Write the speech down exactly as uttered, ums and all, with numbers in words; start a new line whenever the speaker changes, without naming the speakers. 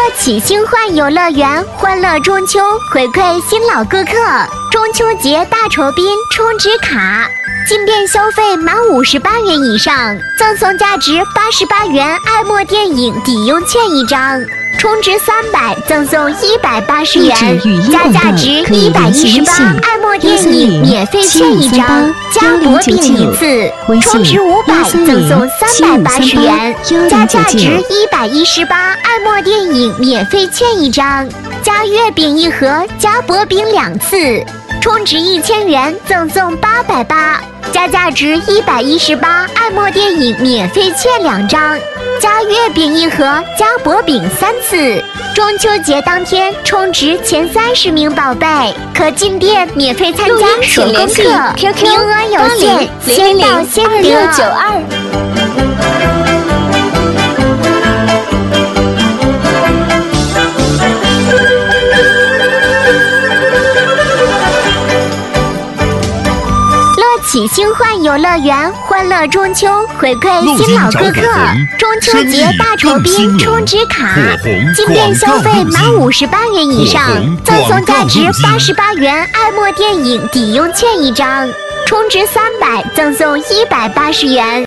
启新幻游乐园欢乐中秋回馈新老顾客，中秋节大酬宾充值卡，进店消费满五十八元以上，赠送价值八十八元爱默电影抵用券一张。充值三百赠送一百八十元，加价值一百一十八爱默电影免费券一张，加薄饼一次。充值五百赠送三百八十元，加价值一百一十八爱默电影免费券一张，加月饼一盒，加薄饼两次。充值一千元赠送八百八，加价值一百一十八爱默电影免费券两张，加月饼一盒，加薄饼三次。中秋节当天充值前三十名宝贝可进店免费参加手工课，名额有限，先到先得。启新幻游乐园欢乐中秋回馈新老顾客，中秋节大酬宾充值卡，进店消费满五十八元以上，赠送价值八十八元爱默电影抵用券一张，充值三百赠送一百八十元。